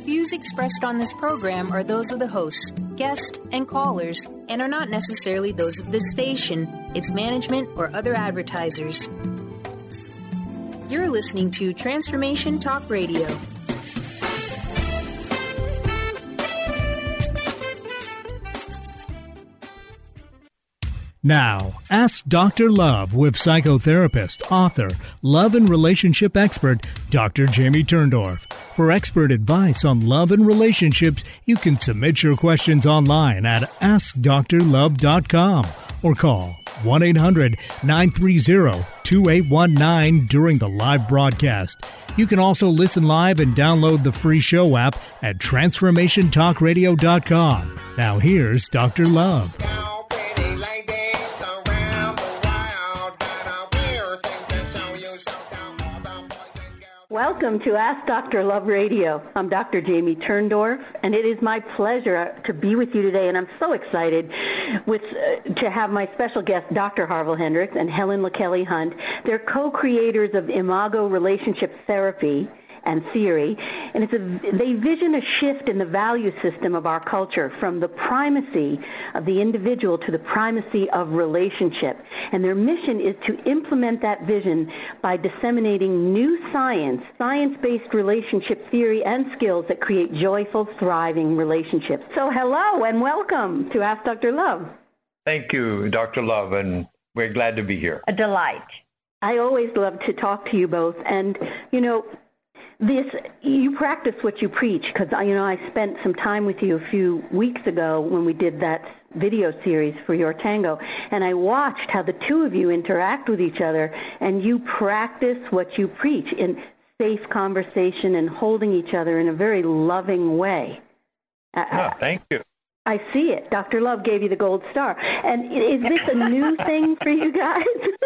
views expressed on this program are those of the hosts, guests, and callers, and are not necessarily those of this station, its management, or other advertisers. You're listening to Transformation Talk Radio. Now, ask Dr. Love with psychotherapist, author, love and relationship expert, Dr. Jamie Turndorf. For expert advice on love and relationships, you can submit your questions online at AskDrLove.com or call 1-800-930-2819 during the live broadcast. You can also listen live and download the free show app at TransformationTalkRadio.com. Now here's Dr. Love. Welcome to Ask Dr. Love Radio. I'm Dr. Jamie Turndorf, and it is my pleasure to be with you today, and I'm so excited to have my special guest, Dr. Harville Hendrix and Helen LaKelly Hunt. They're co-creators of Imago Relationship Therapy and Theory, and they vision a shift in the value system of our culture from the primacy of the individual to the primacy of relationship. And their mission is to implement that vision by disseminating new science-based relationship theory and skills that create joyful, thriving relationships. So hello and welcome to Ask Dr. Love. Thank you, Dr. Love, and we're glad to be here. A delight. I always love to talk to you both, and you practice what you preach, because I spent some time with you a few weeks ago when we did that video series for Your Tango, and I watched how the two of you interact with each other, and you practice what you preach in safe conversation and holding each other in a very loving way. Thank you. I see it. Dr. Love gave you the gold star. And is this a new thing for you guys?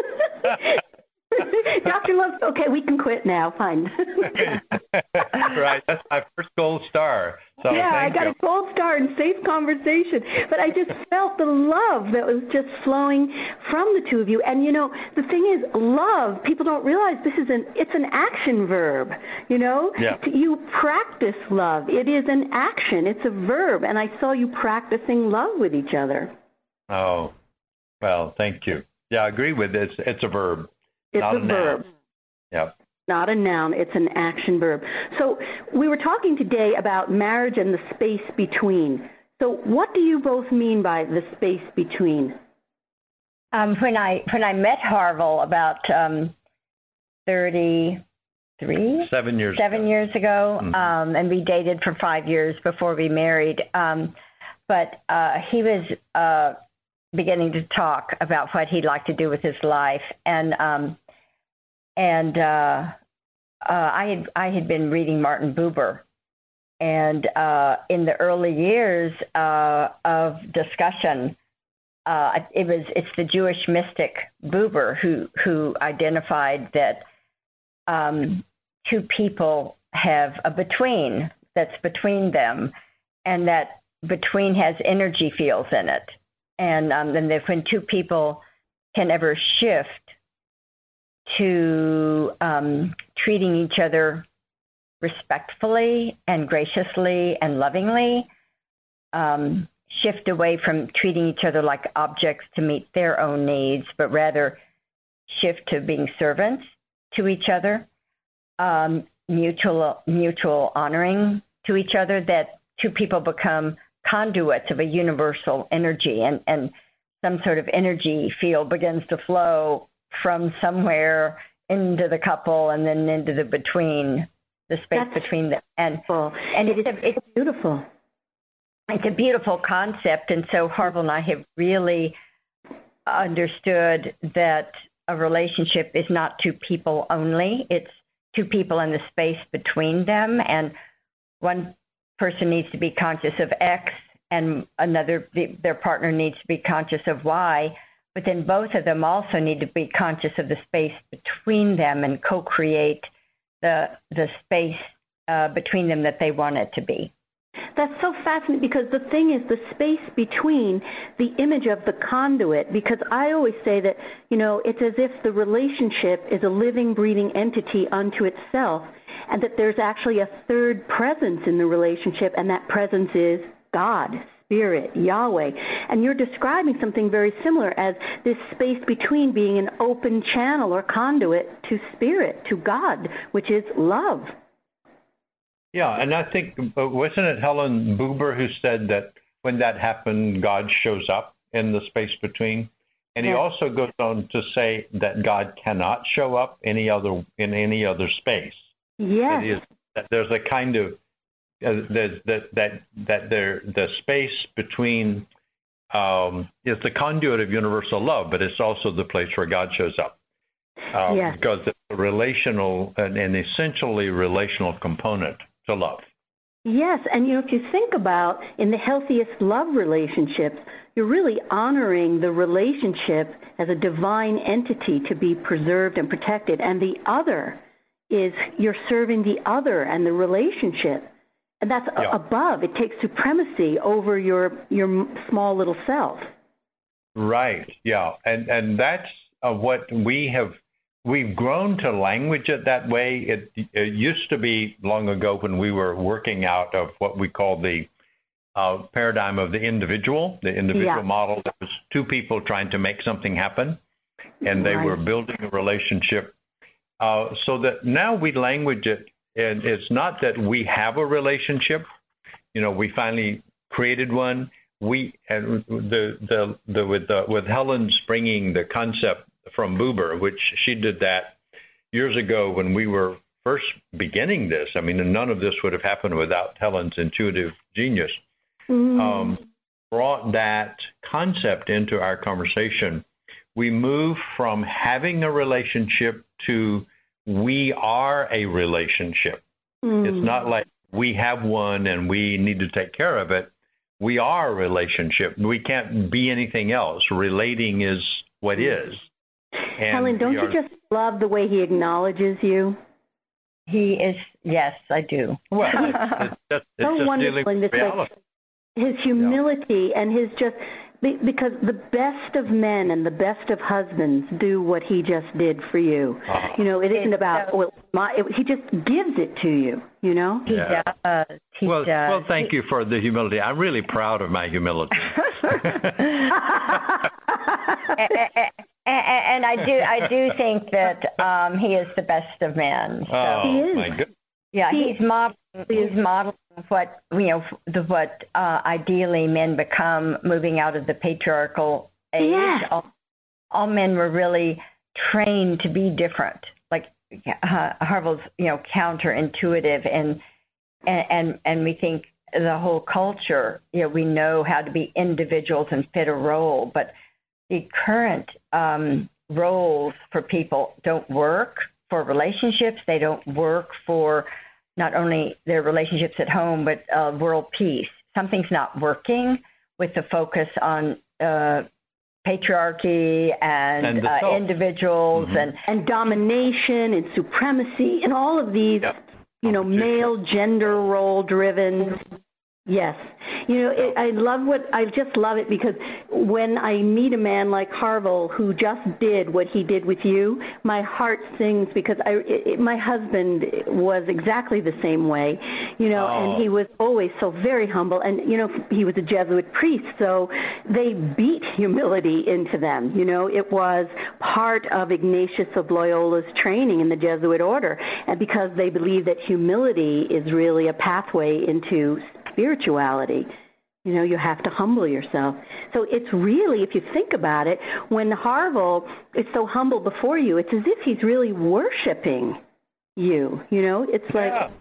Dr. Love, okay, we can quit now. Fine. Right. That's my first gold star. So yeah, I got a gold star in safe conversation. But I just felt the love that was just flowing from the two of you. And, the thing is, love, people don't realize it's an action verb, Yeah. You practice love. It is an action. It's a verb. And I saw you practicing love with each other. Oh, well, thank you. Yeah, I agree with this. It's a verb. It's a verb. Yep. Not a noun. It's an action verb. So we were talking today about marriage and the space between. So what do you both mean by the space between? When I met Harville about 33? 7 years ago, mm-hmm. And we dated for 5 years before we married. But he was beginning to talk about what he'd like to do with his life, and I had been reading Martin Buber, and in the early years of discussion, it's the Jewish mystic Buber who identified that two people have a between that's between them, and that between has energy fields in it. And then when two people can ever shift to treating each other respectfully and graciously and lovingly, shift away from treating each other like objects to meet their own needs, but rather shift to being servants to each other, mutual honoring to each other, that two people become conduits of a universal energy, and some sort of energy field begins to flow from somewhere into the couple and then into the between, the space between them. And it's beautiful. It's a beautiful concept. And so Harville and I have really understood that a relationship is not two people only. It's two people in the space between them. And one person needs to be conscious of X, and their partner needs to be conscious of Y, but then both of them also need to be conscious of the space between them and co-create the space between them that they want it to be. That's so fascinating, because the thing is the space between the image of the conduit, because I always say that, it's as if the relationship is a living, breathing entity unto itself, and that there's actually a third presence in the relationship, and that presence is God, Spirit, Yahweh. And you're describing something very similar as this space between being an open channel or conduit to Spirit, to God, which is love. Yeah, and I think, wasn't it Helen Buber who said that when that happened, God shows up in the space between? And he also goes on to say that God cannot show up in any other space. Yes. That there's a kind of the space between is the conduit of universal love, but it's also the place where God shows up. Because it's a relational, an essentially relational component to love. Yes, and if you think about in the healthiest love relationships, you're really honoring the relationship as a divine entity to be preserved and protected, and the other is you're serving the other and the relationship, and that's above. It takes supremacy over your small little self. Right. Yeah, and that's what we've grown to language it that way. It used to be long ago when we were working out of what we call the paradigm of the individual model. There was two people trying to make something happen, and they were building a relationship. So that now we language it, and it's not that we have a relationship. We finally created one. With Helen's bringing the concept from Buber, which she did that years ago when we were first beginning this. I mean, and none of this would have happened without Helen's intuitive genius. Brought that concept into our conversation. We moved from having a relationship to we are a relationship. It's not like we have one and we need to take care of it. We are a relationship. We can't be anything else. Relating is what is. And Helen, don't you just love the way he acknowledges you? He is, yes, I do. Well, it's so just wonderful dealing with reality. His humility and his because the best of men and the best of husbands do what he just did for you. It isn't about, he just gives it to you, He does. Well, thank you for the humility. I'm really proud of my humility. And I do think that he is the best of men. So. He is. My goodness. Yeah, he's modeling what what ideally men become, moving out of the patriarchal age. Yeah. All men were really trained to be different. Like Harville's, counterintuitive, and we think the whole culture, we know how to be individuals and fit a role, but the current roles for people don't work for relationships. They don't work for not only their relationships at home, but world peace. Something's not working with the focus on patriarchy and individuals and domination and supremacy and all of these, male gender role driven. Yes. I just love it because when I meet a man like Harville who just did what he did with you, my heart sings because my husband was exactly the same way, and he was always so very humble. And, he was a Jesuit priest, so they beat humility into them. It was part of Ignatius of Loyola's training in the Jesuit order. And because they believe that humility is really a pathway into spirituality, you have to humble yourself. So it's really, if you think about it, when Harville is so humble before you, it's as if he's really worshiping you. It's like,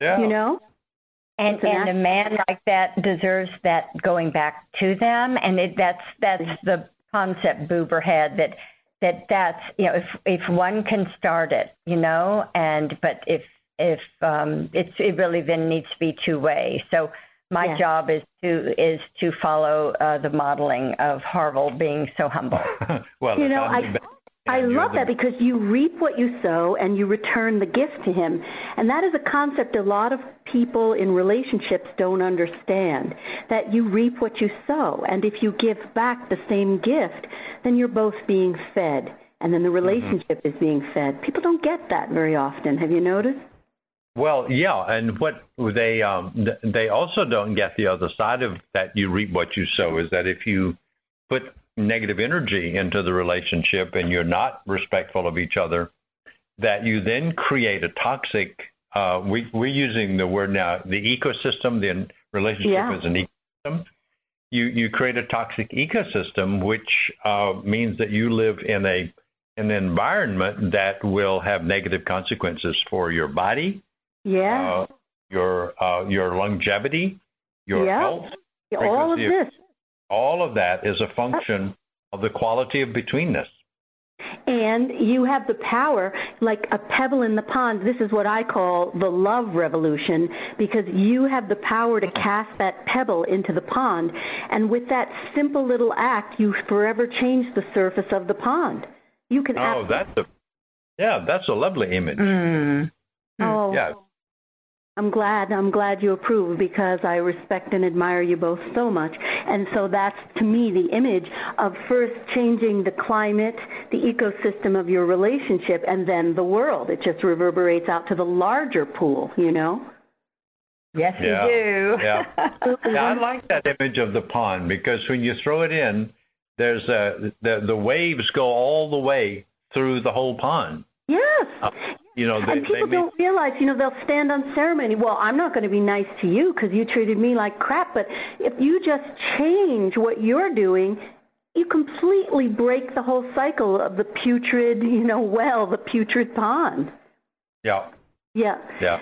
And a man like that deserves that going back to them, and that's the concept Buber had that's if one can start it, but if it really then needs to be two-way. So my job is to follow the modeling of Harville being so humble. Well, I love that because you reap what you sow and you return the gift to him. And that is a concept a lot of people in relationships don't understand, that you reap what you sow. And if you give back the same gift, then you're both being fed. And then the relationship is being fed. People don't get that very often. Have you noticed? Well, yeah. And what they also don't get, the other side of that, you reap what you sow, is that if you put negative energy into the relationship and you're not respectful of each other, that you then create a toxic, we're using the word now, the ecosystem, the relationship is an ecosystem. You create a toxic ecosystem, which means that you live in an environment that will have negative consequences for your body, your longevity, your health. All of this. All of that is a function of the quality of betweenness. And you have the power, like a pebble in the pond. This is what I call the love revolution, because you have the power to cast that pebble into the pond. And with that simple little act, you forever change the surface of the pond. You can. That's a lovely image. Oh, yeah. I'm glad you approve, because I respect and admire you both so much. And so that's, to me, the image of first changing the climate, the ecosystem of your relationship, and then the world. It just reverberates out to the larger pool, you know? Yes, you do. Yeah. I like that image of the pond, because when you throw it in, there's the waves go all the way through the whole pond. Yes. And people don't realize, they'll stand on ceremony. Well, I'm not going to be nice to you because you treated me like crap. But if you just change what you're doing, you completely break the whole cycle of the putrid, the putrid pond. Yeah. Yeah. Yeah.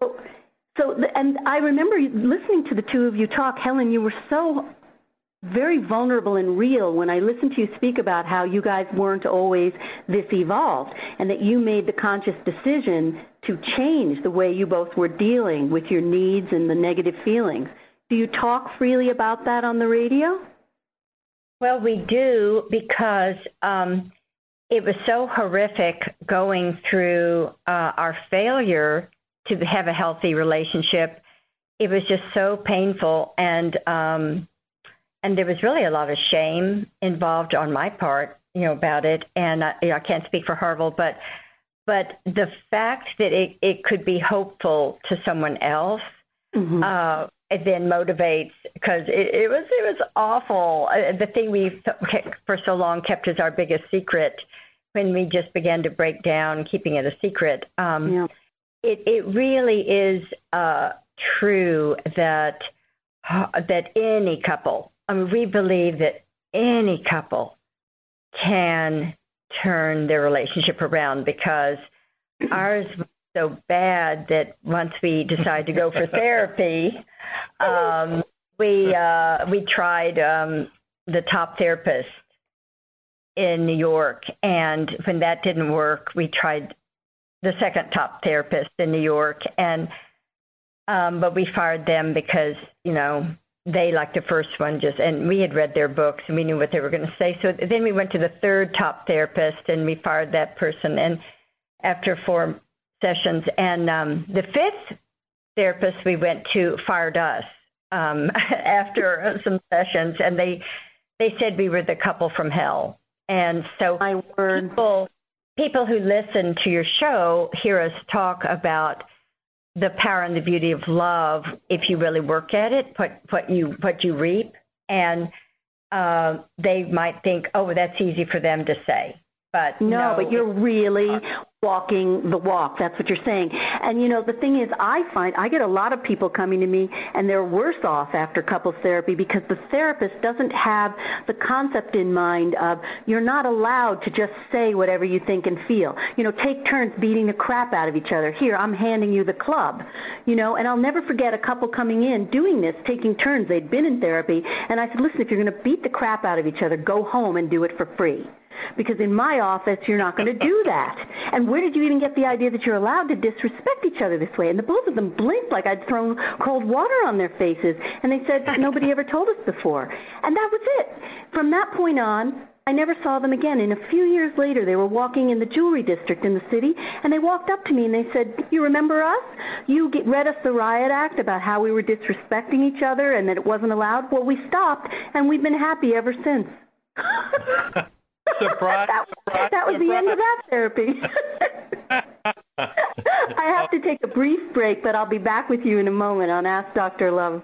And I remember listening to the two of you talk. Helen, you were so very vulnerable and real when I listened to you speak about how you guys weren't always this evolved, and that you made the conscious decision to change the way you both were dealing with your needs and the negative feelings. Do you talk freely about that on the radio? Well, we do, because it was so horrific going through our failure to have a healthy relationship. It was just so painful, and there was really a lot of shame involved on my part, about it. And I can't speak for Harville, but the fact that it could be hopeful to someone else, it then motivates, because it was awful. The thing we for so long kept as our biggest secret, when we just began to break down, keeping it a secret. It really is true that any couple. We believe that any couple can turn their relationship around, because ours was so bad that once we decided to go for therapy, we tried the top therapist in New York, and when that didn't work, we tried the second top therapist in New York, and but we fired them because they, like the first one, and we had read their books and we knew what they were going to say. So then we went to the third top therapist and we fired that person. And after 4 sessions, and the fifth therapist we went to fired us after some sessions, and they said we were the couple from hell. And so people who listen to your show hear us talk about the power and the beauty of love, if you really work at it, what you reap, and they might think, oh, that's easy for them to say, but no, but you're really walking the walk. That's what you're saying. And the thing is, I find I get a lot of people coming to me and they're worse off after couples therapy, because the therapist doesn't have the concept in mind of you're not allowed to just say whatever you think and feel. Take turns beating the crap out of each other. Here, I'm handing you the club. And I'll never forget a couple coming in doing this, taking turns. They'd been in therapy, and I said, listen, if you're going to beat the crap out of each other, go home and do it for free. Because in my office, you're not going to do that. And where did you even get the idea that you're allowed to disrespect each other this way? And the both of them blinked like I'd thrown cold water on their faces. And they said, nobody ever told us before. And that was it. From that point on, I never saw them again. And a few years later, they were walking in the jewelry district in the city, and they walked up to me and they said, "You remember us? You read us the riot act about how we were disrespecting each other and that it wasn't allowed? Well, we stopped, and we've been happy ever since." Surprise! That was the end of that therapy. I have to take a brief break, but I'll be back with you in a moment on Ask Dr. Love.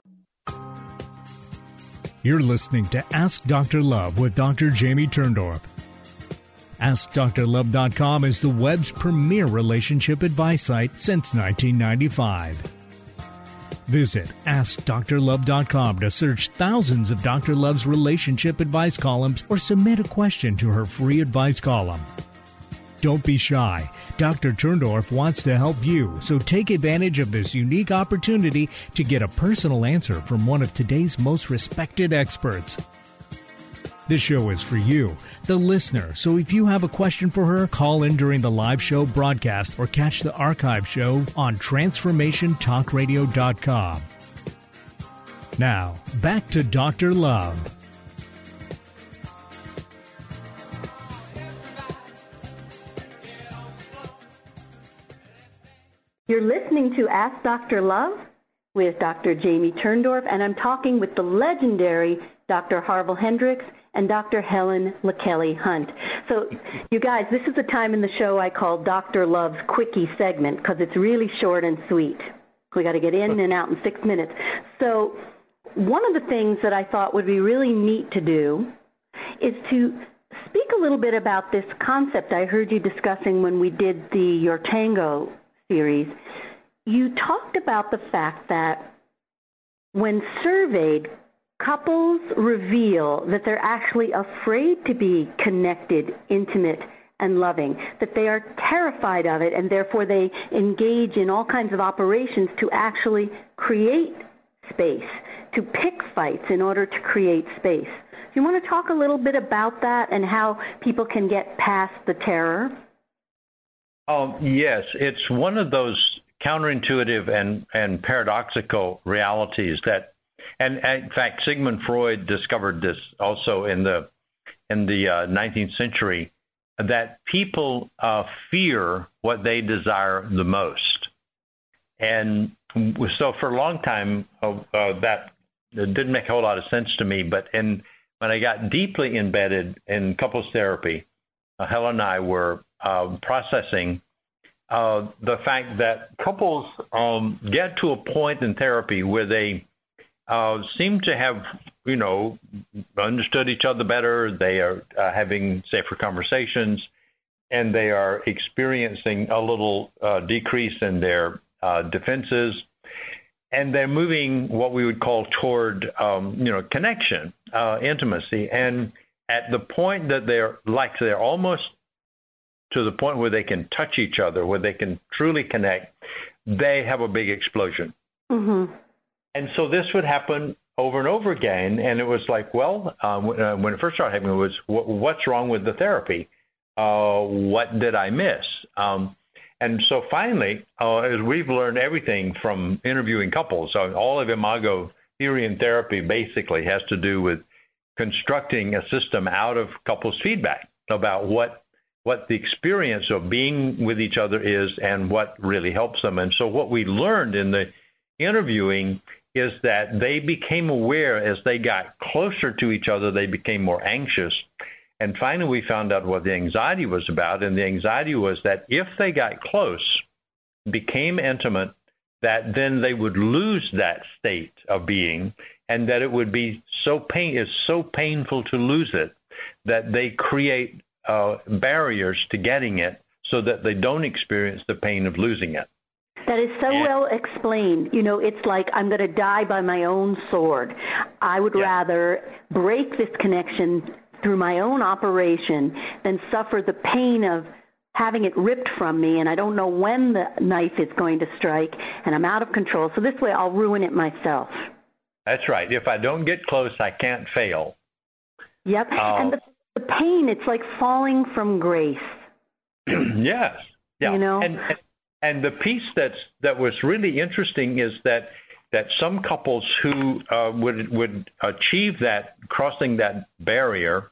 You're listening to Ask Dr. Love with Dr. Jamie Turndorf. AskDrLove.com is the web's premier relationship advice site since 1995. Visit AskDrLove.com to search thousands of Dr. Love's relationship advice columns or submit a question to her free advice column. Don't be shy. Dr. Turndorf wants to help you, so take advantage of this unique opportunity to get a personal answer from one of today's most respected experts. This show is for you, the listener, so if you have a question for her, call in during the live show broadcast or catch the archive show on TransformationTalkRadio.com. Now, back to Dr. Love. You're listening to Ask Dr. Love with Dr. Jamie Turndorf, and I'm talking with the legendary Dr. Harville Hendrix and Dr. Helen LaKelly Hunt. So, you guys, this is the time in the show I call Dr. Love's Quickie segment because it's really short and sweet. We got to get in and out in 6 minutes. So, one of the things that I thought would be really neat to do is to speak a little bit about this concept I heard you discussing when we did the Your Tango series. You talked about the fact that when surveyed, couples reveal that they're actually afraid to be connected, intimate, and loving, that they are terrified of it, and therefore they engage in all kinds of operations to actually create space, to pick fights in order to create space. Do you want to talk a little bit about that and how people can get past the terror? Yes, it's one of those counterintuitive and paradoxical realities that, and in fact, Sigmund Freud discovered this also in the 19th century, that people fear what they desire the most. And so for a long time, that didn't make a whole lot of sense to me. But when I got deeply embedded in couples therapy, Helen and I were processing the fact that couples get to a point in therapy where they seem to have, understood each other better. They are having safer conversations, and they are experiencing a little decrease in their defenses, and they're moving what we would call toward, connection, intimacy. And at the point that they're almost to the point where they can touch each other, where they can truly connect, they have a big explosion. Mm-hmm. And so this would happen over and over again. And it was like, well, when it first started happening, it was, what's wrong with the therapy? What did I miss? And so finally, as we've learned everything from interviewing couples, so all of Imago theory and therapy basically has to do with constructing a system out of couples' feedback about what the experience of being with each other is and what really helps them. And so what we learned in the interviewing is that they became aware as they got closer to each other, they became more anxious. And finally, we found out what the anxiety was about. And the anxiety was that if they got close, became intimate, that then they would lose that state of being, and that it would be it's so painful to lose it that they create barriers to getting it so that they don't experience the pain of losing it. That is so well explained. It's like I'm going to die by my own sword. I would rather break this connection through my own operation than suffer the pain of having it ripped from me, and I don't know when the knife is going to strike, and I'm out of control. So this way I'll ruin it myself. That's right. If I don't get close, I can't fail. Yep. And the pain, it's like falling from grace. Yes. Yeah. And the piece that was really interesting is that some couples who would achieve that, crossing that barrier,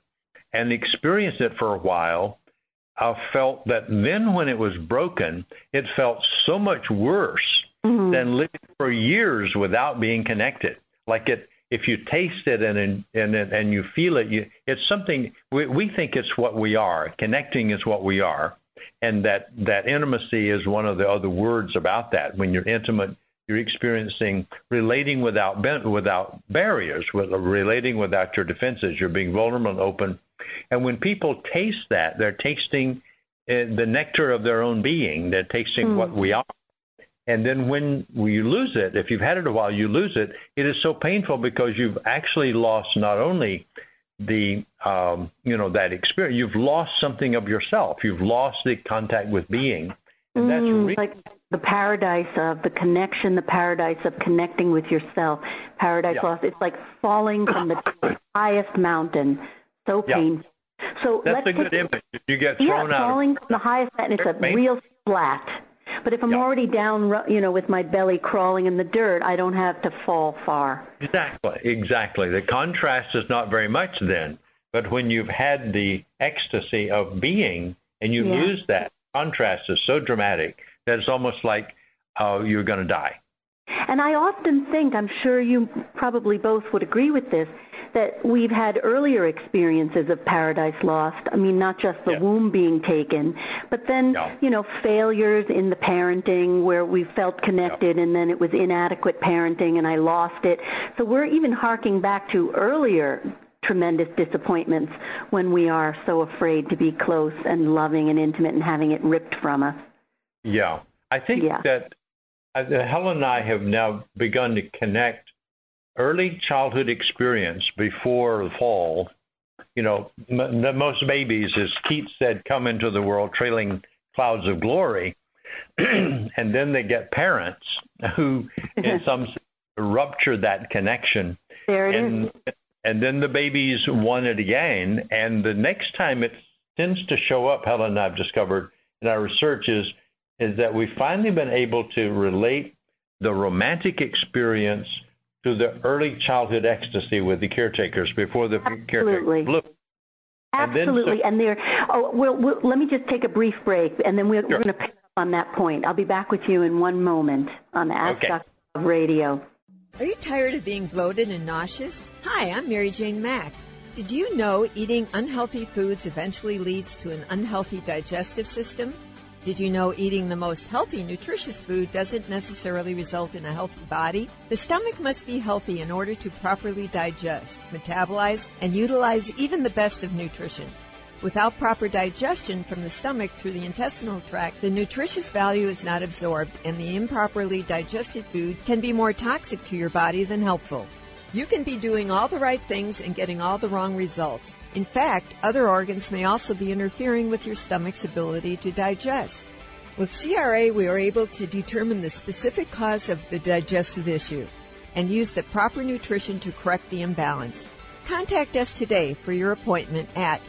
and experienced it for a while, felt that then when it was broken, it felt so much worse than living for years without being connected. Like if you taste it and you feel it, it's something we think it's what we are. Connecting is what we are, and that intimacy is one of the other words about that. When you're intimate, you're experiencing relating without barriers, relating without your defenses. You're being vulnerable and open. And when people taste that, they're tasting the nectar of their own being. They're tasting what we are. And then when you lose it, if you've had it a while, you lose it. It is so painful because you've actually lost not only the, that experience, you've lost something of yourself. You've lost the contact with being. And that's really like the paradise of the connection, the paradise of connecting with yourself. Paradise lost. It's like falling from the highest mountain. So painful. So that's a good image. You get thrown out. Falling from the highest mountain, it's a real flat. But if I'm already down, with my belly crawling in the dirt, I don't have to fall far. Exactly. The contrast is not very much then. But when you've had the ecstasy of being and you lose that, contrast is so dramatic that it's almost like you're going to die. And I often think, I'm sure you probably both would agree with this, that we've had earlier experiences of paradise lost. I mean, not just the womb being taken, but then, failures in the parenting where we felt connected and then it was inadequate parenting and I lost it. So we're even harking back to earlier tremendous disappointments when we are so afraid to be close and loving and intimate and having it ripped from us. Yeah. I think that Helen and I have now begun to connect early childhood experience before the fall. Most babies, as Keats said, come into the world trailing clouds of glory, and then they get parents who, in some sense, rupture that connection. There it is. And then the babies want it again, and the next time it tends to show up, Helen and I have discovered in our research, is that we've finally been able to relate the romantic experience to the early childhood ecstasy with the caretakers before the caretakers blew. Absolutely. And let me just take a brief break, and then we're going to pick up on that point. I'll be back with you in one moment on Ask Dr. Love Radio. Are you tired of being bloated and nauseous? Hi, I'm Mary Jane Mack. Did you know eating unhealthy foods eventually leads to an unhealthy digestive system? Did you know eating the most healthy, nutritious food doesn't necessarily result in a healthy body? The stomach must be healthy in order to properly digest, metabolize, and utilize even the best of nutrition. Without proper digestion from the stomach through the intestinal tract, the nutritious value is not absorbed, and the improperly digested food can be more toxic to your body than helpful. You can be doing all the right things and getting all the wrong results. In fact, other organs may also be interfering with your stomach's ability to digest. With CRA, we are able to determine the specific cause of the digestive issue and use the proper nutrition to correct the imbalance. Contact us today for your appointment at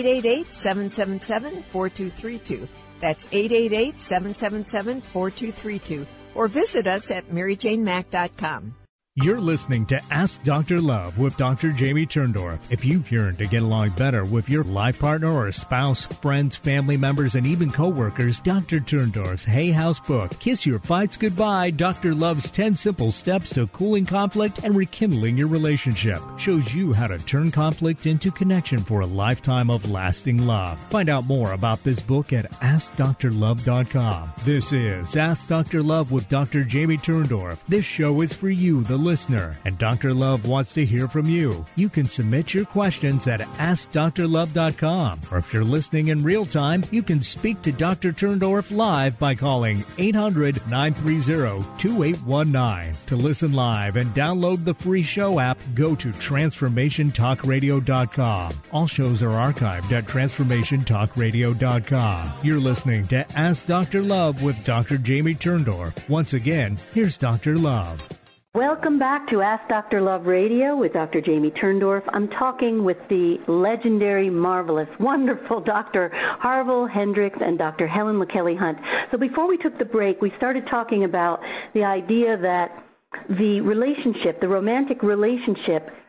888-777-4232. That's 888-777-4232. Or visit us at MaryJaneMack.com. You're listening to Ask Dr. Love with Dr. Jamie Turndorf. If you've yearned to get along better with your life partner or spouse, friends, family members, and even coworkers, Dr. Turndorf's Hay House book, Kiss Your Fights Goodbye, Dr. Love's 10 Simple Steps to Cooling Conflict and Rekindling Your Relationship, shows you how to turn conflict into connection for a lifetime of lasting love. Find out more about this book at AskDrLove.com. This is Ask Dr. Love with Dr. Jamie Turndorf. This show is for you, the listener, and Dr. Love wants to hear from you. You can submit your questions at AskDrLove.com, or if you're listening in real time, you can speak to Dr. Turndorf live by calling 800-930-2819. To listen live and download the free show app, go to TransformationTalkRadio.com. All shows are archived at TransformationTalkRadio.com. You're listening to Ask Dr. Love with Dr. Jamie Turndorf. Once again, here's Dr. Love. Welcome back to Ask Dr. Love Radio with Dr. Jamie Turndorf. I'm talking with the legendary, marvelous, wonderful Dr. Harville Hendrix and Dr. Helen LaKelly Hunt. So before we took the break, we started talking about the idea that the relationship, the romantic relationship,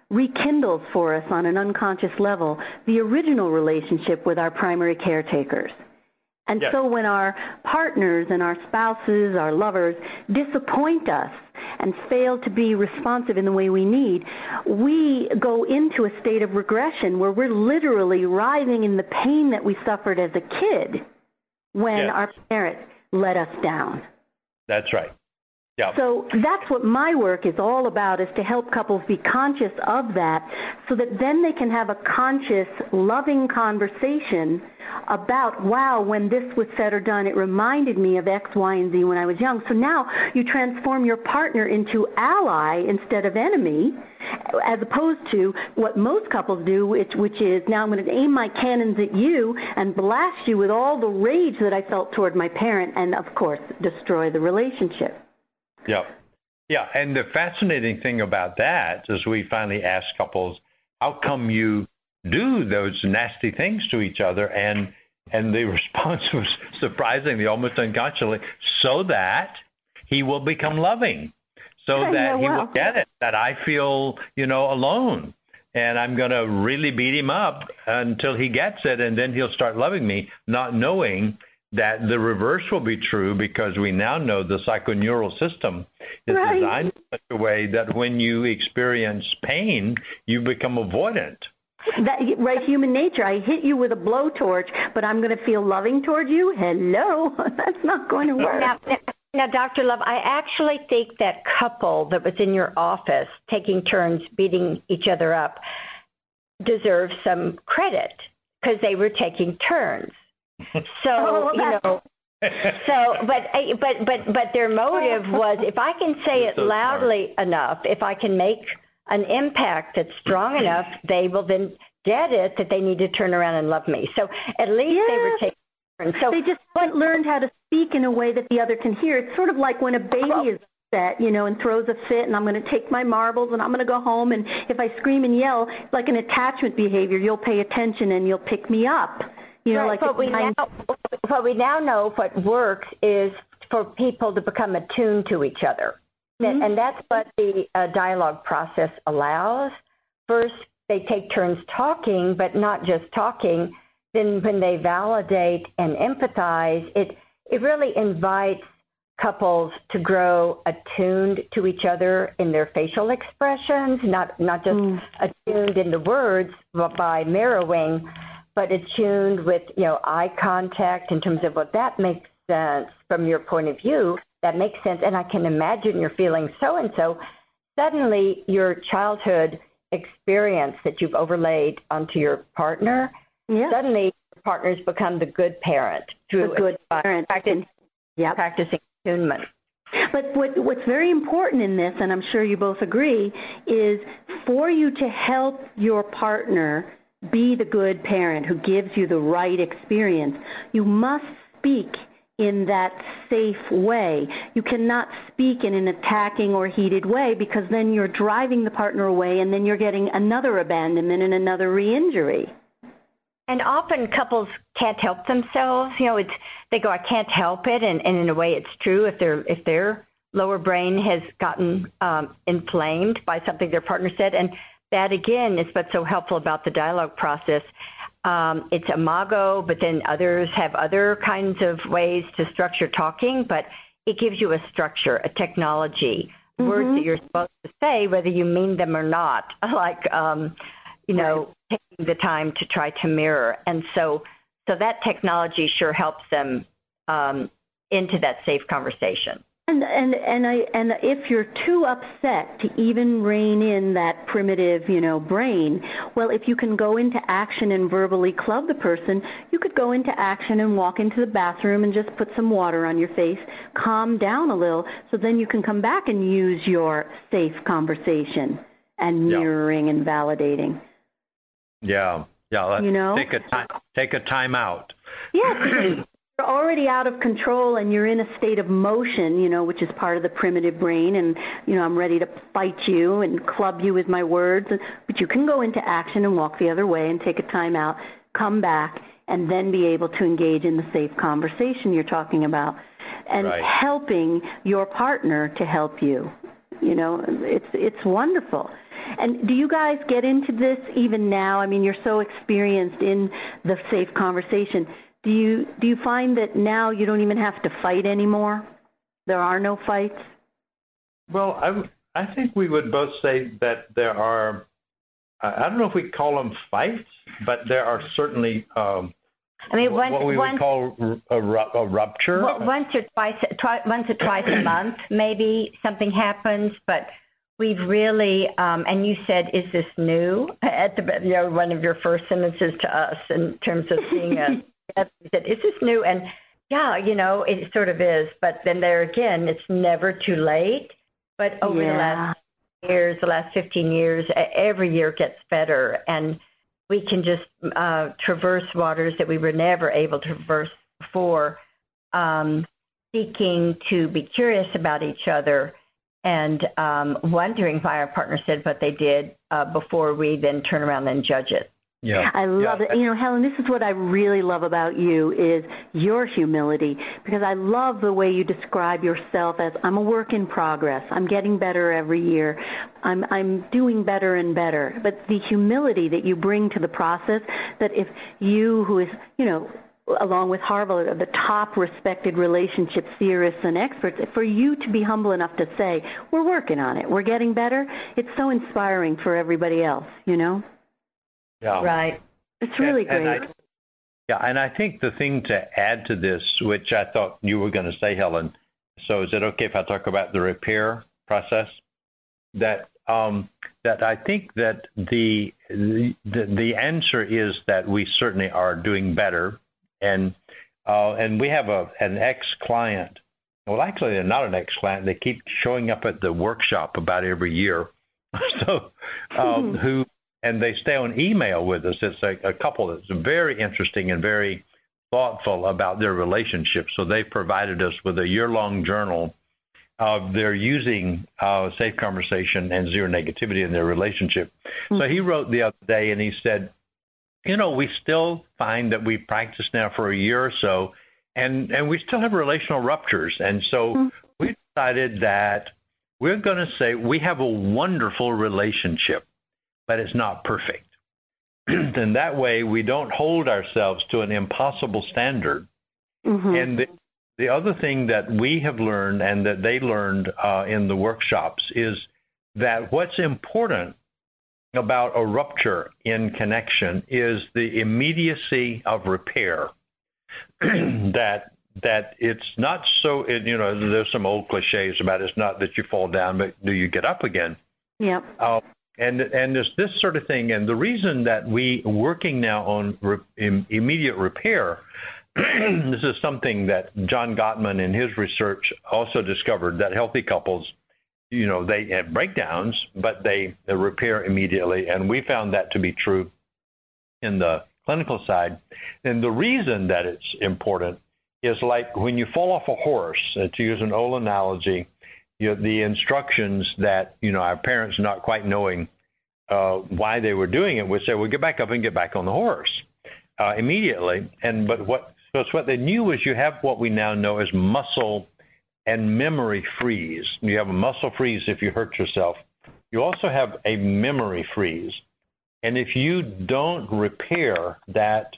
rekindles for us on an unconscious level the original relationship with our primary caretakers. And so when our partners and our spouses, our lovers, disappoint us and fail to be responsive in the way we need, we go into a state of regression where we're literally writhing in the pain that we suffered as a kid when our parents let us down. That's right. Yeah. So that's what my work is all about, is to help couples be conscious of that so that then they can have a conscious, loving conversation about, wow, when this was said or done, it reminded me of X, Y, and Z when I was young. So now you transform your partner into ally instead of enemy, as opposed to what most couples do, which is, now I'm going to aim my cannons at you and blast you with all the rage that I felt toward my parent and, of course, destroy the relationship. Yeah. Yeah. And the fascinating thing about that is we finally ask couples, how come you do those nasty things to each other? And the response was surprisingly, almost unconsciously, so that he will become loving, so that he will get it, that I feel, alone. And I'm going to really beat him up until he gets it, and then he'll start loving me, not knowing that the reverse will be true, because we now know the psychoneural system is designed in such a way that when you experience pain, you become avoidant. Human nature. I hit you with a blowtorch, but I'm going to feel loving toward you? Hello? That's not going to work. Now, Dr. Love, I actually think that couple that was in your office taking turns beating each other up deserves some credit because they were taking turns. So, but their motive was, if I can say it loudly enough, if I can make an impact that's strong enough, they will then get it that they need to turn around and love me. So at least they were taking turns. So they just learned how to speak in a way that the other can hear. It's sort of like when a baby is upset, and throws a fit, and I'm going to take my marbles and I'm going to go home, and if I scream and yell, like an attachment behavior, you'll pay attention and you'll pick me up. But we now know what works is for people to become attuned to each other. Mm-hmm. And that's what the dialogue process allows. First, they take turns talking, but not just talking. Then when they validate and empathize, it really invites couples to grow attuned to each other in their facial expressions, not just attuned in the words by mirroring, but attuned with, eye contact in terms of what that makes sense from your point of view. That makes sense. And I can imagine you're feeling so-and-so. Suddenly, your childhood experience that you've overlaid onto your partner, suddenly your partners become the good parent through practicing attunement. But what's very important in this, and I'm sure you both agree, is for you to help your partner be the good parent who gives you the right experience, you must speak in that safe way. You cannot speak in an attacking or heated way, because then you're driving the partner away, and then you're getting another abandonment and another re-injury. And often couples can't help themselves. They go, I can't help it, and in a way it's true if their lower brain has gotten inflamed by something their partner said. And that, again, is what's so helpful about the dialogue process. It's imago, but then others have other kinds of ways to structure talking, but it gives you a structure, a technology, words that you're supposed to say, whether you mean them or not, like, taking the time to try to mirror. And so that technology sure helps them into that safe conversation. And if you're too upset to even rein in that primitive, brain, well, if you can go into action and verbally club the person, you could go into action and walk into the bathroom and just put some water on your face, calm down a little, so then you can come back and use your safe conversation and mirroring and validating. Yeah. Take a time out. Yeah. You're already out of control and you're in a state of motion, which is part of the primitive brain, and, I'm ready to fight you and club you with my words, but you can go into action and walk the other way and take a time out, come back, and then be able to engage in the safe conversation you're talking about, and helping your partner to help you. It's wonderful. And do you guys get into this even now? I mean, you're so experienced in the safe conversation. Do you find that now you don't even have to fight anymore? There are no fights? Well, I think we would both say that there are, I don't know if we call them fights, but there are certainly what we would call a rupture. Once or twice a month, maybe something happens, but we've really, and you said, is this new? At one of your first sentences to us in terms of being you said, is this new? And yeah, it sort of is. But then there again, it's never too late. But over the last 15 years, every year gets better. And we can just traverse waters that we were never able to traverse before, seeking to be curious about each other and wondering why our partner said what they did before we then turn around and judge it. Yeah, I love it. Helen, this is what I really love about you is your humility, because I love the way you describe yourself as, I'm a work in progress. I'm getting better every year. I'm doing better and better. But the humility that you bring to the process, that if you, who is, along with Harville, the top respected relationship theorists and experts, for you to be humble enough to say, we're working on it, we're getting better, it's so inspiring for everybody else, Yeah. Right. It's really great. And I think the thing to add to this, which I thought you were going to say, Helen, so is it okay if I talk about the repair process? That I think that the answer is that we certainly are doing better, and we have an ex-client. Well, actually, they're not an ex-client. They keep showing up at the workshop about every year. So and they stay on email with us. It's a couple that's very interesting and very thoughtful about their relationship. So they provided us with a year-long journal of their using safe conversation and zero negativity in their relationship. Mm-hmm. So he wrote the other day and he said, we still find that we practice now for a year or so, and we still have relational ruptures. And so we decided that we're going to say we have a wonderful relationship, but it's not perfect. And that way we don't hold ourselves to an impossible standard. Mm-hmm. And the other thing that we have learned and that they learned in the workshops is that what's important about a rupture in connection is the immediacy of repair. that it's not so, there's some old cliches about it's not that you fall down, but do you get up again? Yep. And there's this sort of thing. And the reason that we working now on immediate repair, this is something that John Gottman in his research also discovered, that healthy couples, they have breakdowns, but they repair immediately. And we found that to be true in the clinical side. And the reason that it's important is like when you fall off a horse, to use an old analogy, the instructions that, our parents not quite knowing why they were doing it would say, well, get back up and get back on the horse immediately. But what they knew was you have what we now know as muscle and memory freeze. You have a muscle freeze if you hurt yourself. You also have a memory freeze. And if you don't repair that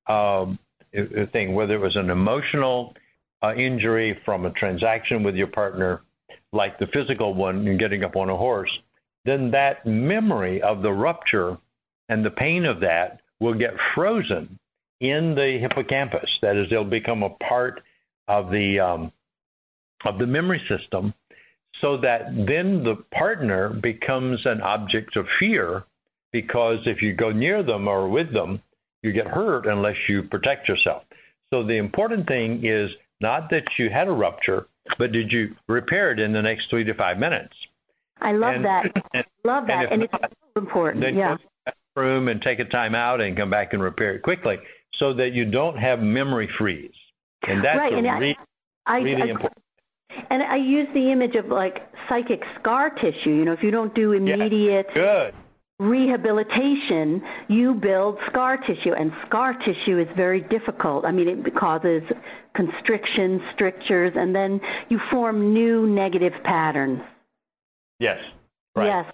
thing, whether it was an emotional injury from a transaction with your partner, like the physical one in getting up on a horse, then that memory of the rupture and the pain of that will get frozen in the hippocampus. That is, they'll become a part of the memory system, so that then the partner becomes an object of fear, because if you go near them or with them, you get hurt unless you protect yourself. So the important thing is not that you had a rupture, but did you repair it in the next 3 to 5 minutes? I love that. And it's so important. Then go to the room and take a time out and come back and repair it quickly, so that you don't have memory freeze. And that's really important. And I use the image of like psychic scar tissue. If you don't do immediate rehabilitation, you build scar tissue, and scar tissue is very difficult. I mean, it causes constrictions, strictures, and then you form new negative patterns. Yes. Right. Yes.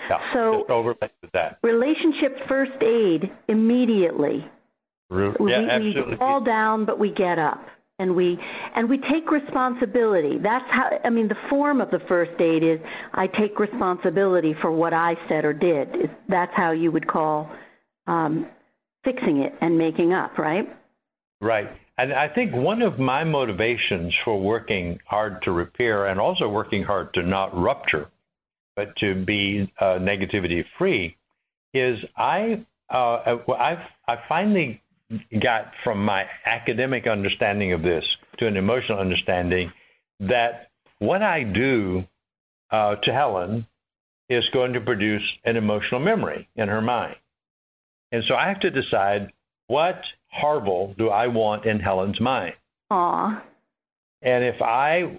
Yeah, so just overlay with that. Relationship first aid immediately. Absolutely. We fall down, but we get up. And we take responsibility. That's how, I mean, the form of the first aid is I take responsibility for what I said or did. That's how you would call fixing it and making up, right? Right. And I think one of my motivations for working hard to repair and also working hard to not rupture, but to be negativity free, is I finally got from my academic understanding of this to an emotional understanding that what I do to Helen is going to produce an emotional memory in her mind. And so I have to decide, what Harville do I want in Helen's mind? Aw. And if I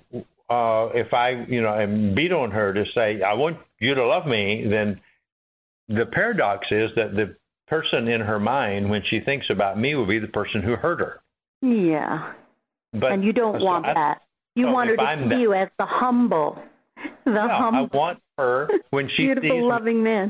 am beat on her to say, I want you to love me, then the paradox is that the person in her mind, when she thinks about me, will be the person who hurt her. Yeah. And you don't want that. You want her to see you as the humble. I want her, when she beautiful, sees loving man.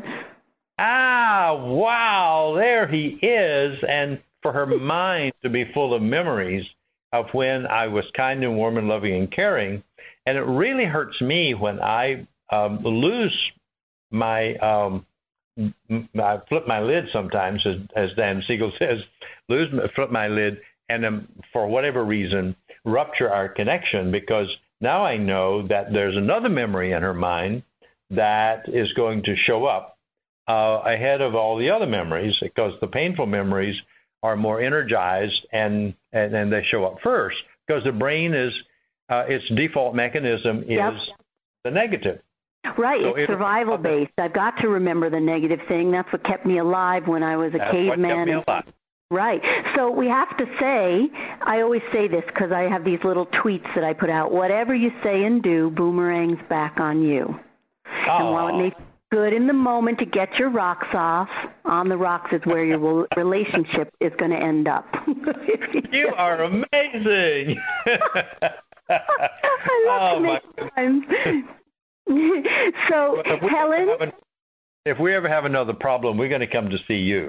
Wow, there he is. And for her mind to be full of memories of when I was kind and warm and loving and caring. And it really hurts me when I lose my, I flip my lid sometimes, as Dan Siegel says, flip my lid, and for whatever reason, rupture our connection, because now I know that there's another memory in her mind that is going to show up ahead of all the other memories, because the painful memories are more energized and they show up first, because the brain is, its default mechanism is the negative. Right, so it's survival based. I've got to remember the negative thing. That's what kept me alive when I was a caveman. What kept me alive. Right. So we have to say, I always say this because I have these little tweets that I put out, whatever you say and do boomerangs back on you. And while it may feel good in the moment to get your rocks off, on the rocks is where your relationship is going to end up. You are amazing. I love to make times. So, Helen, if we ever have another problem, we're going to come to see you.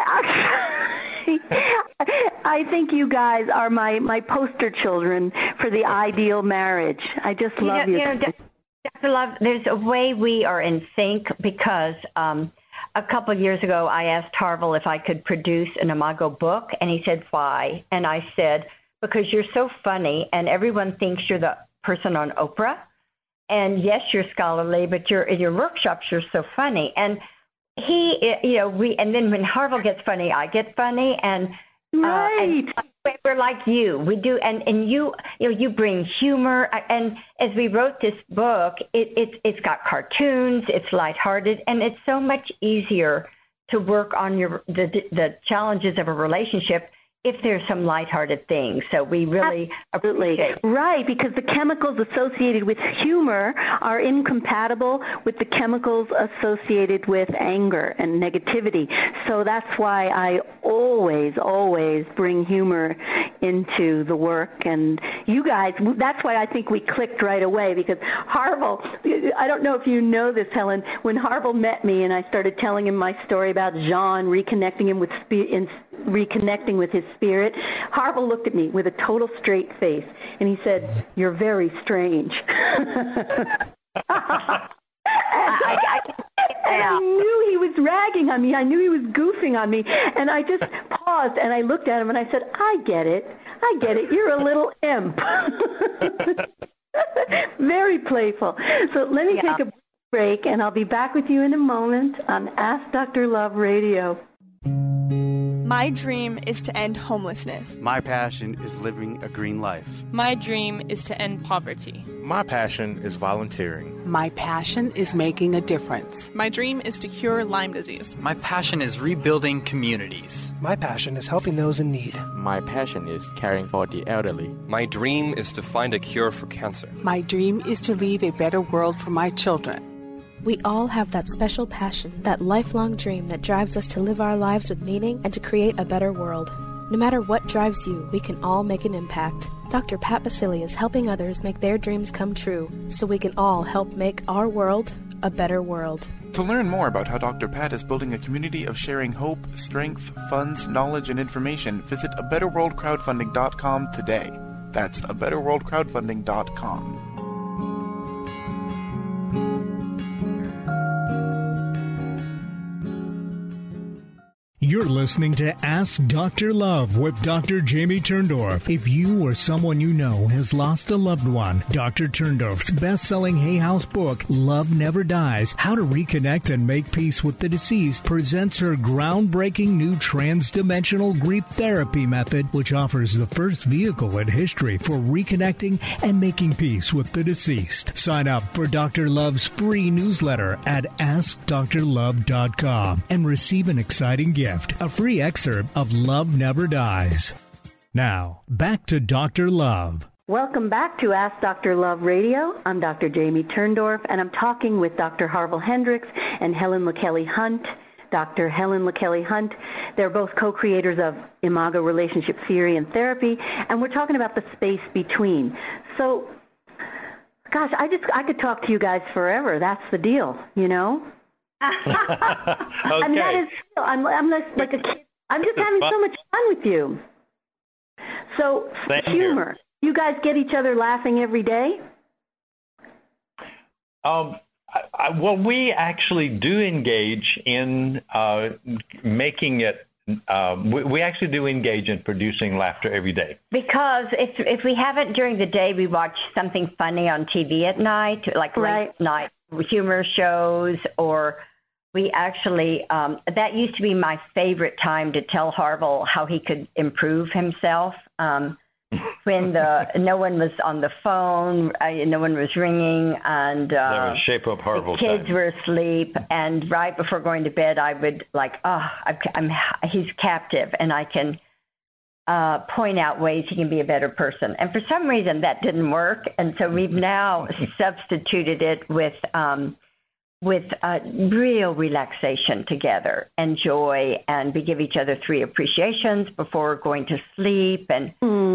I think you guys are my poster children for the ideal marriage. I just love you. Dr. Love, there's a way we are in sync, because a couple of years ago I asked Harville if I could produce an Imago book, and he said, why? And I said, because you're so funny and everyone thinks you're the person on Oprah. And yes, you're scholarly, but in your workshops, you're so funny. And and then when Harville gets funny, I get funny. And, right. And we're like you. We do. And you bring humor. And as we wrote this book, it's got cartoons, it's lighthearted, and it's so much easier to work on the challenges of a relationship if there's some lighthearted things. So we really appreciate it. Right, because the chemicals associated with humor are incompatible with the chemicals associated with anger and negativity. So that's why I always bring humor into the work. And you guys, that's why I think we clicked right away, because Harville, I don't know if you know this, Helen, when Harville met me and I started telling him my story about Jean reconnecting with his spirit, Harville looked at me with a total straight face, and he said, "You're very strange." I knew he was ragging on me. I knew he was goofing on me. And I just paused, and I looked at him, and I said, I get it. You're a little imp. Very playful. So let me take a break, and I'll be back with you in a moment on Ask Dr. Love Radio. My dream is to end homelessness. My passion is living a green life. My dream is to end poverty. My passion is volunteering. My passion is making a difference. My dream is to cure Lyme disease. My passion is rebuilding communities. My passion is helping those in need. My passion is caring for the elderly. My dream is to find a cure for cancer. My dream is to leave a better world for my children. We all have that special passion, that lifelong dream that drives us to live our lives with meaning and to create a better world. No matter what drives you, we can all make an impact. Dr. Pat Baccili is helping others make their dreams come true, so we can all help make our world a better world. To learn more about how Dr. Pat is building a community of sharing hope, strength, funds, knowledge, and information, visit abetterworldcrowdfunding.com today. That's abetterworldcrowdfunding.com. You're listening to Ask Dr. Love with Dr. Jamie Turndorf. If you or someone you know has lost a loved one, Dr. Turndorf's best-selling Hay House book, Love Never Dies, How to Reconnect and Make Peace with the Deceased, presents her groundbreaking new trans-dimensional grief therapy method, which offers the first vehicle in history for reconnecting and making peace with the deceased. Sign up for Dr. Love's free newsletter at AskDrLove.com and receive an exciting gift. A free excerpt of Love Never Dies. Now, back to Dr. Love. Welcome back to Ask Dr. Love Radio. I'm Dr. Jamie Turndorf, and I'm talking with Dr. Harville Hendrix and Helen LaKelly Hunt. Dr. Helen LaKelly Hunt. They're both co-creators of Imago Relationship Theory and Therapy, and we're talking about the space between. So, gosh, I could talk to you guys forever. That's the deal, you know? Okay. I mean, that is, I'm like a kid. I'm just having so much fun with you. So, humor. You guys get each other laughing every day? Well, we actually do engage in making it. We actually do engage in producing laughter every day. Because if we have it during the day, we watch something funny on TV at night, like late night humor shows, or we actually, that used to be my favorite time to tell Harville how he could improve himself. When no one was on the phone, no one was ringing, and that would shape up Harville. Kids were asleep, and right before going to bed, I would he's captive, and I can point out ways he can be a better person. And for some reason, that didn't work, and so we've now substituted it with real relaxation together and joy, and we give each other 3 appreciations before going to sleep, and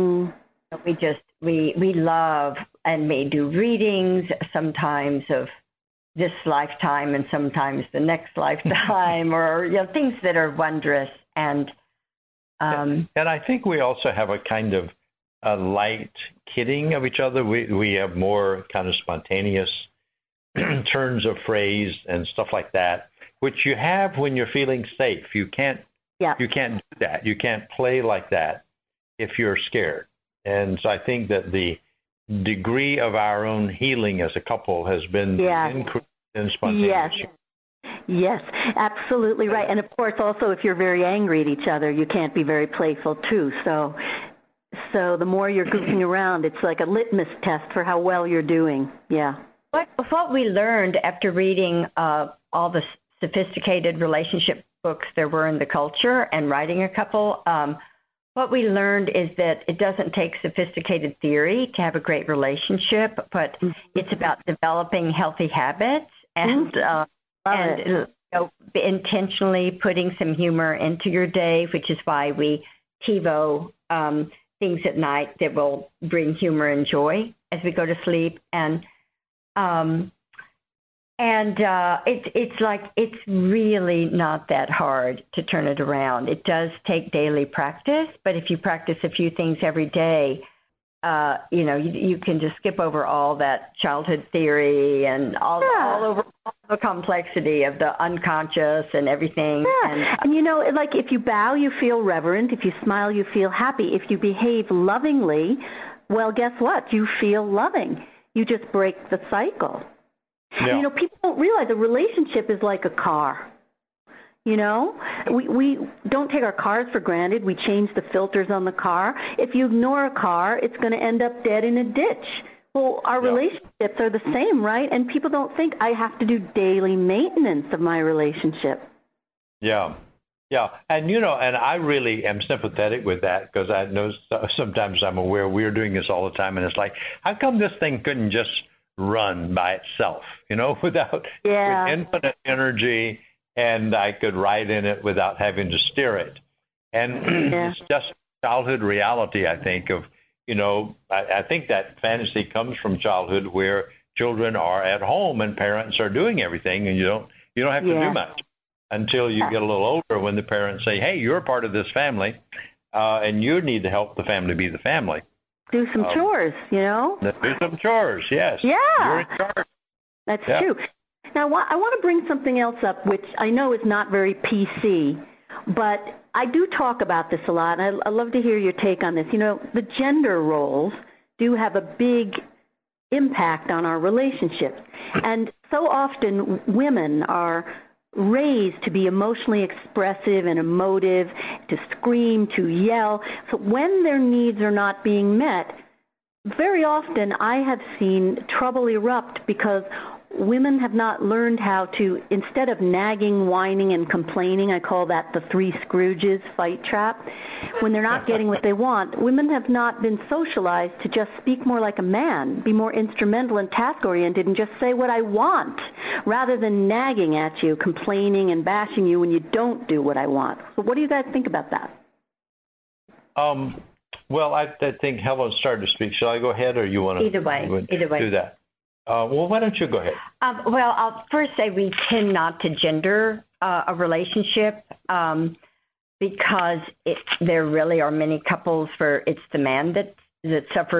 we love, and we do readings sometimes of this lifetime and sometimes the next lifetime, or things that are wondrous, and I think we also have a kind of a light kidding of each other. We have more kind of spontaneous turns of phrase and stuff like that, which you have when you're feeling safe. You can't do that. You can't play like that if you're scared. And so I think that the degree of our own healing as a couple has been increased in spontaneous. Yes, absolutely right. And of course, also, if you're very angry at each other, you can't be very playful too. So the more you're goofing around, it's like a litmus test for how well you're doing. Yeah. What we learned after reading all the sophisticated relationship books there were in the culture and writing a couple, what we learned is that it doesn't take sophisticated theory to have a great relationship, but it's about developing healthy habits and intentionally putting some humor into your day, which is why we TiVo things at night that will bring humor and joy as we go to sleep. It's really not that hard to turn it around. It does take daily practice, but if you practice a few things every day, you can just skip over all that childhood theory and all over all the complexity of the unconscious and everything. Yeah. And like if you bow, you feel reverent. If you smile, you feel happy. If you behave lovingly, well, guess what? You feel loving. You just break the cycle. Yeah. People don't realize a relationship is like a car. We don't take our cars for granted. We change the filters on the car. If you ignore a car, it's going to end up dead in a ditch. Well, our relationships are the same, right? And people don't think I have to do daily maintenance of my relationship. Yeah. Yeah. And, and I really am sympathetic with that, because I know sometimes I'm aware we're doing this all the time. And it's like, how come this thing couldn't just run by itself, without with infinite energy, and I could ride in it without having to steer it. And it's just childhood reality, I think, of, I think that fantasy comes from childhood, where children are at home and parents are doing everything, and you don't You don't have to do much until you get a little older, when the parents say, hey, you're part of this family, and you need to help the family be the family. Do some chores, Do some chores, yes. Yeah. You're in charge. That's true. Now, I want to bring something else up, which I know is not very PC, but I do talk about this a lot, and I'd love to hear your take on this. The gender roles do have a big impact on our relationships. And so often women are raised to be emotionally expressive and emotive, to scream, to yell. So when their needs are not being met, very often I have seen trouble erupt because women have not learned how to, instead of nagging, whining, and complaining, I call that the three Scrooges fight trap. When they're not getting what they want, women have not been socialized to just speak more like a man, be more instrumental and task-oriented, and just say what I want, rather than nagging at you, complaining and bashing you when you don't do what I want. So what do you guys think about that? Well, I think Helen started to speak. Shall I go ahead, or you want to either way do that? Well, why don't you go ahead? Well, I'll first say we tend not to gender a relationship because there really are many couples where it's the man that suffers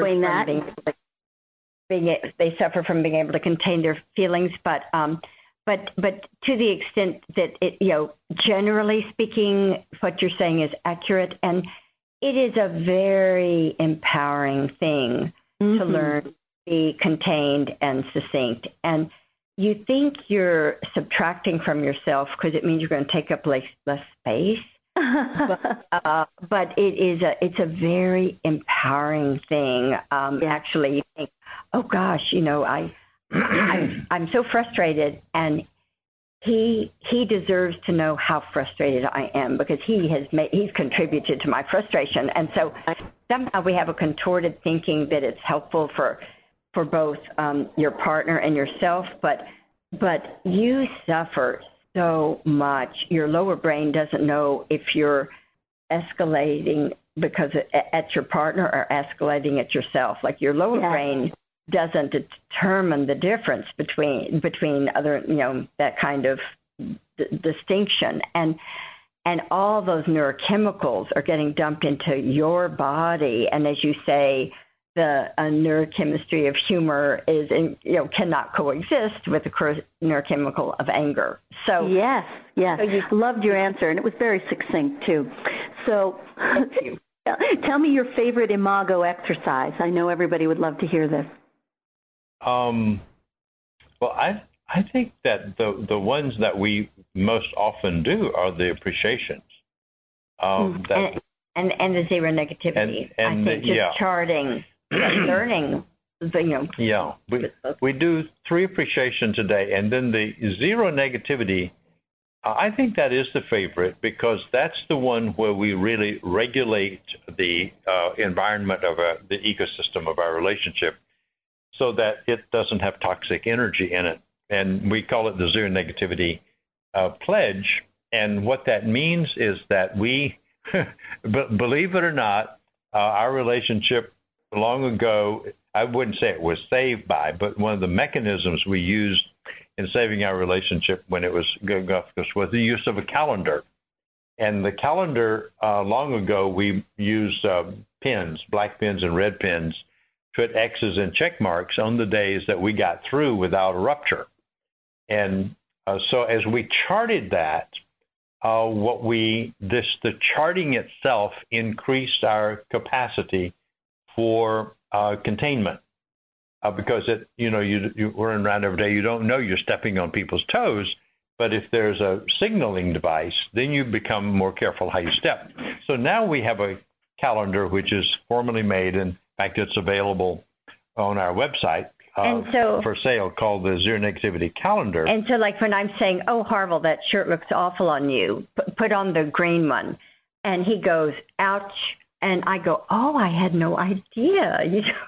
they suffer from being able to contain their feelings, but to the extent that generally speaking, what you're saying is accurate, and it is a very empowering thing to learn. Be contained and succinct. And you think you're subtracting from yourself because it means you're going to take up less space. But it's a very empowering thing. Actually, you think, oh gosh, I'm so frustrated, and he deserves to know how frustrated I am because he's contributed to my frustration. And so somehow we have a contorted thinking that it's helpful for both your partner and yourself, but you suffer so much. Your lower brain doesn't know if you're escalating because at your partner or escalating at yourself. Like your lower brain doesn't determine the difference between other, that kind of distinction. And all those neurochemicals are getting dumped into your body. And as you say, the neurochemistry of humor cannot coexist with the neurochemical of anger. So yes, so you loved your answer, and it was very succinct too. So thank you. Tell me your favorite Imago exercise. I know everybody would love to hear this. Well, I think that the ones that we most often do are the appreciations. And the zero negativity. And I think just charting. Learning, we do 3 appreciations a day, and then the zero negativity. I think that is the favorite because that's the one where we really regulate the environment of the ecosystem of our relationship, so that it doesn't have toxic energy in it. And we call it the zero negativity pledge. And what that means is that we, believe it or not, our relationship. Long ago, I wouldn't say it was saved by, but one of the mechanisms we used in saving our relationship when it was going off was the use of a calendar. And the calendar, long ago, we used pens, black pens and red pens, to put X's and check marks on the days that we got through without a rupture. And so as we charted that, the charting itself increased our capacity for containment, because you're around every day. You don't know you're stepping on people's toes, but if there's a signaling device, then you become more careful how you step. So now we have a calendar which is formally made. In fact, it's available on our website for sale, called the Zero Negativity Calendar. And so, like when I'm saying, "Oh, Harville, that shirt looks awful on you. Put on the green one," and he goes, "Ouch." And I go, oh, I had no idea.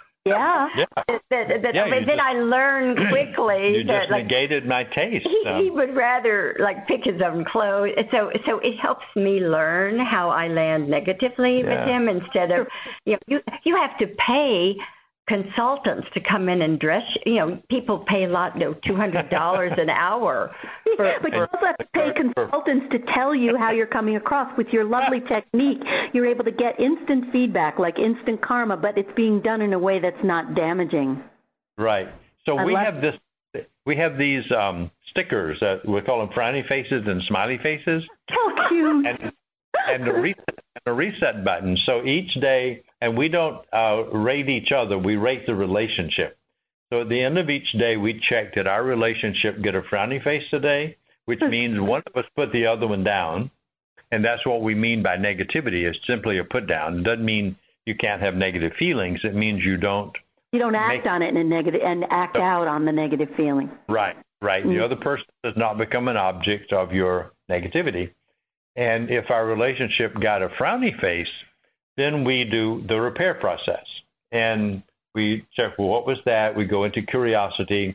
Then I learned quickly. You just negated my taste. He would rather pick his own clothes. So it helps me learn how I land negatively with him instead of you have to pay consultants to come in and dress. People pay a lot, $200 an hour. But you also have to pay consultants to tell you how you're coming across. With your lovely technique, you're able to get instant feedback, like instant karma, but it's being done in a way that's not damaging. Right. So we have these stickers that we call them frowny faces and smiley faces. So cute. And a reset button. So each day, and we don't rate each other, we rate the relationship. So at the end of each day, we check, did our relationship get a frowny face today? Which means one of us put the other one down. And that's what we mean by negativity, is simply a put down. It doesn't mean you can't have negative feelings. It means you don't act on it in a negative and act out on the negative feeling. Right. Mm-hmm. The other person does not become an object of your negativity. And if our relationship got a frowny face, then we do the repair process. And we check, well, what was that? We go into curiosity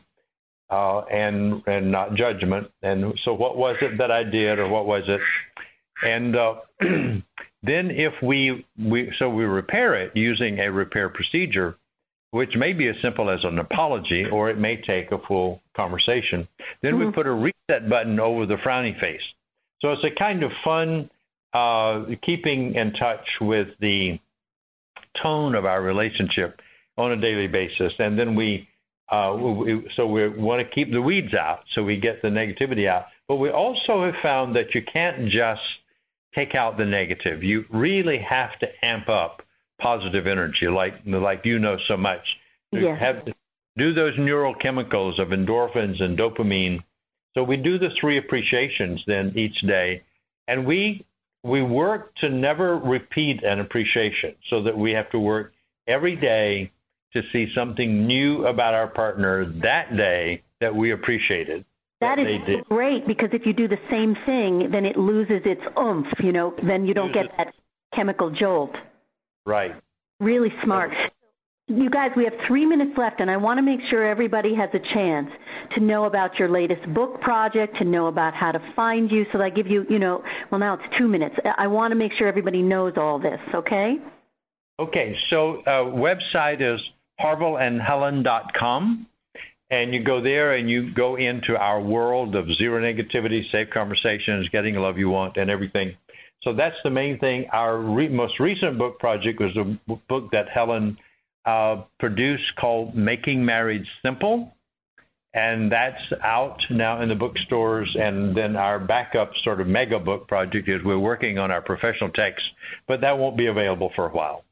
and not judgment. And so what was it that I did, or what was it? And then if we repair it using a repair procedure, which may be as simple as an apology, or it may take a full conversation. Then we put a reset button over the frowny face. So it's a kind of fun keeping in touch with the tone of our relationship on a daily basis. And then we want to keep the weeds out, so we get the negativity out. But we also have found that you can't just take out the negative. You really have to amp up positive energy, like so much. Yes. Do those neural chemicals of endorphins and dopamine. So we do the 3 appreciations then each day, and we work to never repeat an appreciation, so that we have to work every day to see something new about our partner that day that we appreciated. That is great, because if you do the same thing, then it loses its oomph, then you don't get that chemical jolt. Right. Really smart. You guys, we have 3 minutes left, and I want to make sure everybody has a chance to know about your latest book project, to know about how to find you. So I give you, now it's 2 minutes. I want to make sure everybody knows all this, okay? Okay, so website is harvilandhelen.com, and you go there and you go into our world of zero negativity, safe conversations, getting the love you want, and everything. So that's the main thing. Our most recent book project was a book that Helen produced called Making Marriage Simple, and that's out now in the bookstores. And then our backup sort of mega book project is we're working on our professional text, but that won't be available for a while.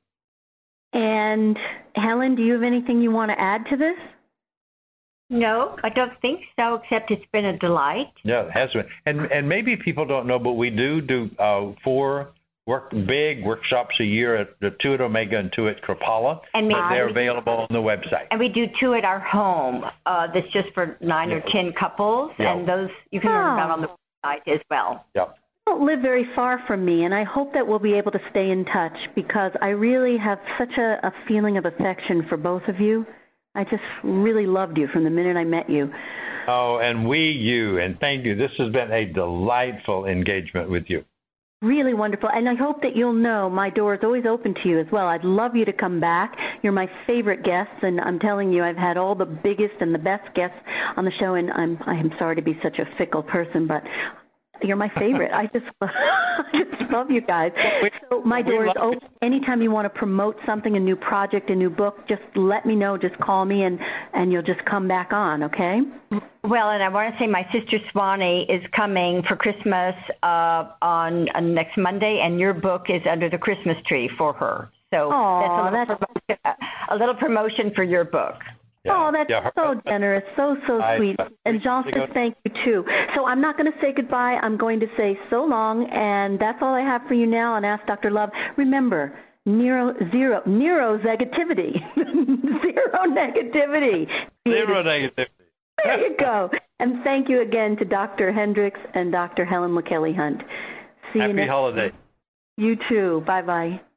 And Helen, do you have anything you want to add to this? No, I don't think so, except it's been a delight. Yeah, it has been. And maybe people don't know, but we do 4 big workshops a year at the 2 at Omega and 2 at Kripalu. And they're available on the website. And we do 2 at our home. That's just for 9 or 10 couples. Yeah. And those you can learn about on the website as well. Yeah. You don't live very far from me, and I hope that we'll be able to stay in touch, because I really have such a feeling of affection for both of you. I just really loved you from the minute I met you. Oh, and and thank you. This has been a delightful engagement with you. Really wonderful. And I hope that you'll know my door is always open to you as well. I'd love you to come back. You're my favorite guests, and I'm telling you, I've had all the biggest and the best guests on the show, and I'm sorry to be such a fickle person, but you're my favorite. I just love you guys. So my door is open. Anytime you want to promote something, a new project, a new book, just let me know. Just call me, and you'll just come back on, okay? Well, and I want to say my sister Swanee is coming for Christmas on next Monday, and your book is under the Christmas tree for her. So that's a little promotion for your book. Yeah. Oh, that's so generous, so sweet. And Jean says thank you, too. So I'm not going to say goodbye. I'm going to say so long, and that's all I have for you now on Ask Dr. Love. Remember, zero negativity. Zero negativity. Zero negativity. There you go. And thank you again to Dr. Hendricks and Dr. Helen LaKelly Hunt. See you next Happy holiday. You too. Bye-bye.